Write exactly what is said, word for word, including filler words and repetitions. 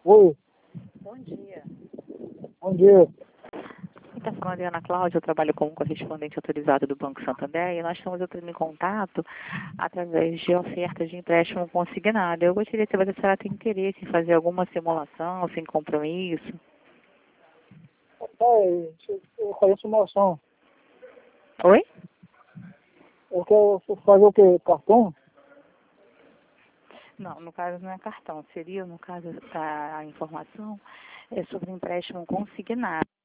Oi, Bom dia. bom dia. Quem está falando é a Ana Cláudia, eu trabalho como correspondente autorizado do Banco Santander e nós estamos entrando em contato através de ofertas de empréstimo consignado. Eu gostaria de saber se a senhora tem interesse em fazer alguma simulação sem compromisso. Rapaz, eu quero simulação. Oi? Eu quero fazer o quê? Cartão? Não, no caso não é cartão, seria, no caso, a informação é sobre empréstimo consignado.